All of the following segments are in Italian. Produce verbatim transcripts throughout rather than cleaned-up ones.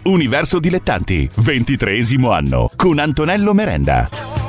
Universo Dilettanti, ventitreesimo anno, con Antonello Merenda.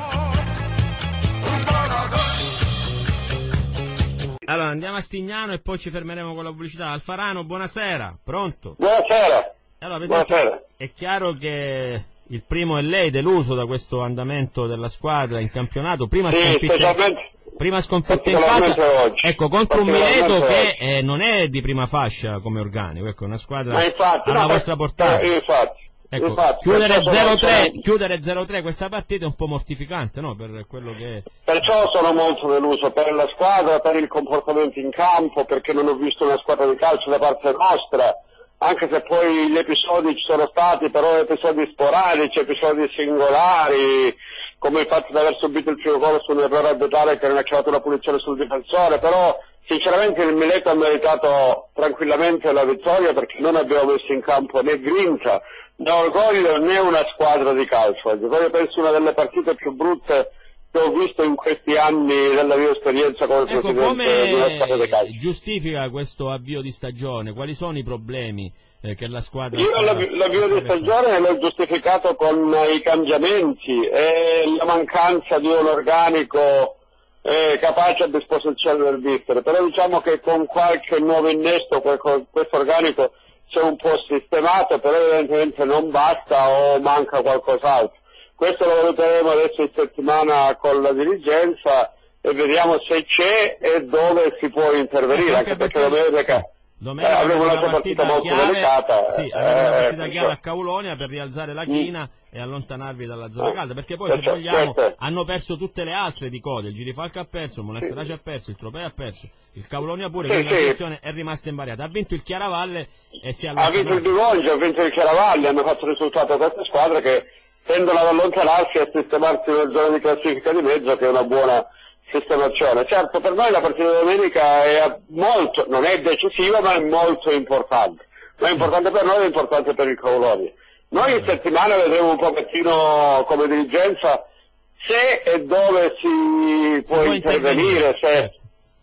Allora andiamo a Stignano e poi ci fermeremo con la pubblicità. Alfarano, buonasera, pronto? Buonasera. Allora, Presidente, buonasera. È chiaro che il primo è lei, deluso da questo andamento della squadra in campionato, prima sì, sconfitta, prima sconfitta in casa, oggi. ecco, contro un Mileto che eh, non è di prima fascia come organico, ecco, una squadra infatti, alla no, vostra portata. Eh, infatti. Ecco, Infatti, chiudere zero tre sono... chiudere zero tre questa partita è un po' mortificante, no? Per quello che è. Perciò sono molto deluso per la squadra, per il comportamento in campo, perché non ho visto una squadra di calcio da parte nostra, anche se poi gli episodi ci sono stati, però episodi sporadici, episodi singolari, come il fatto di aver subito il primo gol su un errore arbitrale che non ha creato una punizione sul difensore, però sinceramente il Mileto ha meritato tranquillamente la vittoria perché non abbiamo messo in campo né grinta, né orgoglio, né una squadra di calcio. Io penso una delle partite più brutte che ho visto in questi anni della mia esperienza come ecco, presidente di una squadra di calcio. Come giustifica questo avvio di stagione? Quali sono i problemi eh, che la squadra... Io l'avvio di stagione l'ho giustificato con i cambiamenti e la mancanza di un organico eh, capace a disposizione del mister, però diciamo che con qualche nuovo innesto questo organico c'è un po' sistemato, però evidentemente non basta o manca qualcos'altro. Questo lo valuteremo adesso in settimana con la dirigenza e vediamo se c'è e dove si può intervenire, eh, anche perché, perché domenica, domenica eh, avremo un'altra partita, partita molto chiave, delicata. Sì, eh, avremo una partita eh, chiave a Caulonia per rialzare la china mm. e allontanarvi dalla zona calda, perché poi se certo, vogliamo certo. hanno perso tutte le altre di coda, il Girifalco ha perso, il Monasterace sì. ha perso, il Tropea ha perso, il Caulonia pure, sì, quindi sì. la situazione è rimasta invariata. Ha vinto il Chiaravalle e si è allontanato. Ha vinto il Divoglia, ha vinto il Chiaravalle, hanno fatto risultato a queste squadre che tendono ad allontanarsi e a sistemarsi nella zona di classifica di mezzo, che è una buona sistemazione. Certo, per noi la partita di domenica è molto, non è decisiva, ma è molto importante. Ma è importante per noi, è importante per il Caulonia. Noi in settimana vedremo un pochettino come dirigenza se e dove si, si può, può intervenire, intervenire. Se...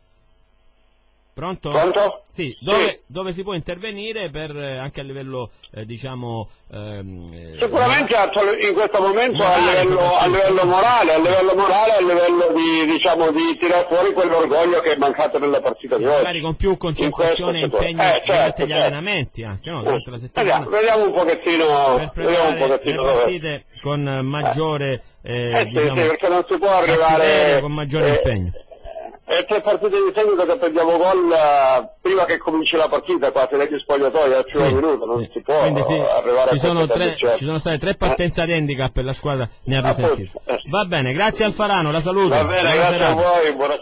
Pronto? Pronto? Sì, dove, sì. dove si può intervenire per, eh, anche a livello, eh, diciamo... Ehm, Sicuramente eh, in questo momento morale, a, livello, a livello morale, a livello morale, a livello di, diciamo, di tirare fuori quell'orgoglio che è mancato nella partita sì, di oggi. Magari con più concentrazione e impegno eh, certo, durante gli certo. allenamenti anche, no? Durante la settimana. Vediamo, vediamo un pochettino, per vediamo un pochettino le partite dove... con maggiore... Eh, eh, diciamo, sì, sì, perché non si può arrivare... con maggiore eh, impegno. E tre partite di seguito che prendiamo gol uh, prima che cominci la partita, quasi negli spogliatoi al primo sì, minuto, non sì. si può Quindi sì, arrivare ci a sono tre, ci sono state tre partenze eh. ad handicap per la squadra, ne ha risentito. Va bene, grazie Alfarano, la saluto. Va bene, buona grazie serata. a voi, buona